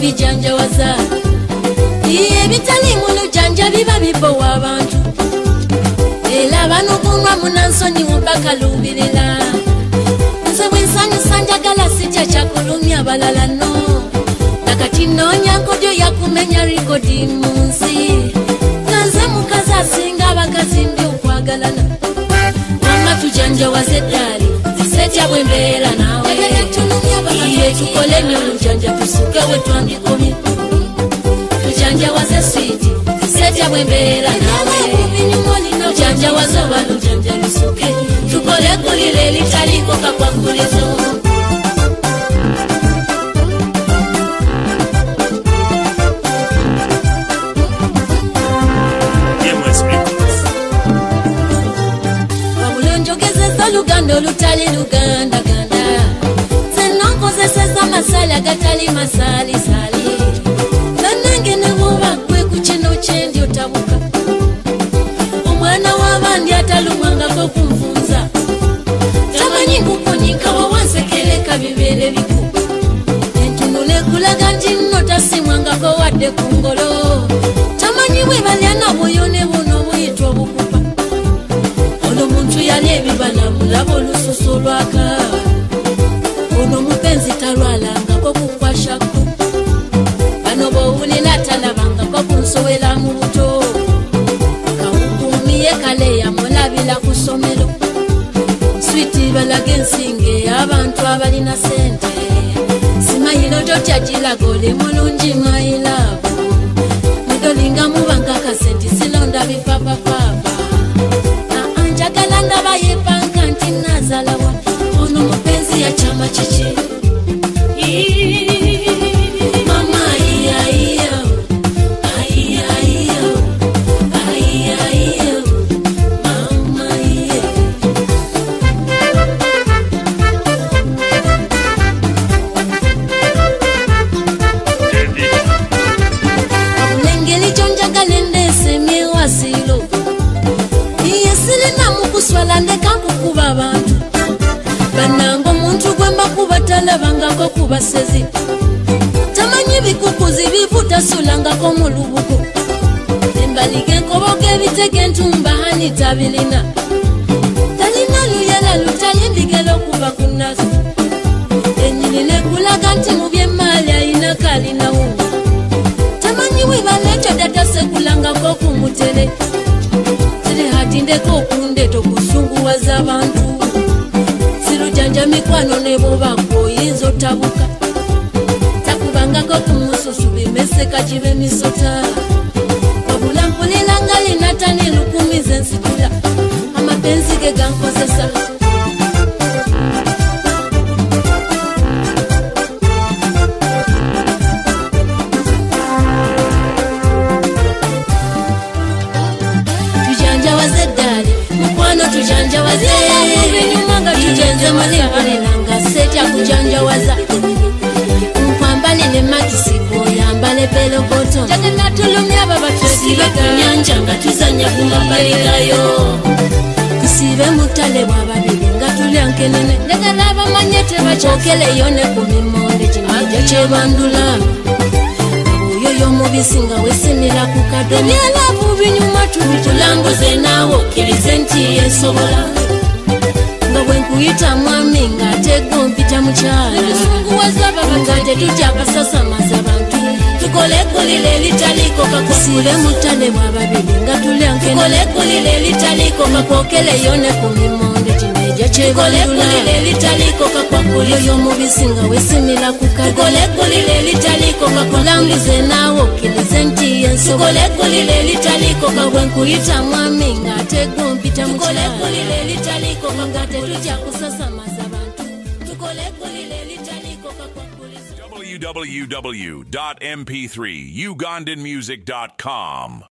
bijanjawaza ebitali mu lujanja biba bibowa abantu era bano kunwa munansoni mubakalubirira nze bwensanyusa njagala sijja kyakulumya abalala no nakati noonya nkodyo yakumenya rikodi mu nsi nze mukazi asinga abakazi ndi okwagalana wamma tujanjawaze eddaali setya bwe mbeera naawe iye tukole nnyo olujanja tusuke we twandikomye tujanjawaze switi setya bwe mbeera naawe tujanjawaze oba lujanja lusuke tukole eggulire eritaliko kakwakulizo Luganda olutali lugandaganda senna nkozeseza masali agatali masalisali nange ne bwoba gwe ku kino kyendi otabuka omwana w'abandi atalumwangako kunfunza tamanyi nkukunyika wawansekereka bibeere biku entunula ekulaga nti nno tasimwangako wadde ku ngolo tamanyi bwe balyana bwoyone buno buyitwa obukupa ono muntu yali ebibala mulaba olususu lwaka ono mupenzi talwalangako kukwashako bano bowulira talabangako kunsowera mu buto kawukuumiye kale yamulabira ku ssomero switi balaga ensinge abantu abalina sente simayiro totyagilaga oli mulungi mayilaabo mudolinga mubanga kasenti silonda bifafafafa njagala ndaba yepanka nti nazalawa ono mupenzi ya chama kiki mama iya mama iya abulengeri kyonjagala endese miwasiro kuswala ndeka nkukuba abantu bananga omuntu gwemba kuba talabangako kubasezi tamanyi bikukuzi bivutasulangako mu lubugo embaliga enkoboga ebitega entumba hani tabilina talina luyala lutali mbigala okuva ku nasi enyini nekulaga nti mu byemaali ayina kalinawo tamanyi webaleetyo datasekulangako ku mutere hatindeko okundeeta okusunguwaza abantu sirujanja mikwano ne bwobanga oyinza otabuka takubangako ku mususu bimeseka kibe misota wabula mpulira nga linatani lukumiza ensitula amapenzi ge gankozesa tujanjawaze ebinyuma nga tujenze muliranga setya kujanjawaza nkwambale ne makisi boyambale peloboto jagala tulumya babatwesibe kunyanja nga tuzanya kumambaligayo tusibe mutale bwababiri nga tulya nkenene jagala abamanye tebakyokeleyo ne ku mimonde kinaja kyebandula oyo mubisi nga wesimira ku kado byalavu binyuma tubitulambuze naawe okkirize nti yesobola nga bwe nkuyita mwami ng'ategwa ompita mukyala ebisunguwaza nga tetujja kasasamaza bantu tukole eggulire eritaliko kakusibe mutale bwababiri nga tulya nkene tukole eggulire eritaliko kakwokeleyo ne ku mimonde kineja kyegolekkulire eritaliko kakwakulyo y'omubisi nga wesimira ku kado tukole eggulire eritaliko kakulambuze naawe okkirize nti yesobola tukole eggulire eritaliko kabwe nkuyita mwami ng'ategwa ompita mukyala tukole eggulire eritaliko nga tetujja kusasamaza bantu tukole eggulire eritaliko kakwakuliza www.mp3ugandanmusic.com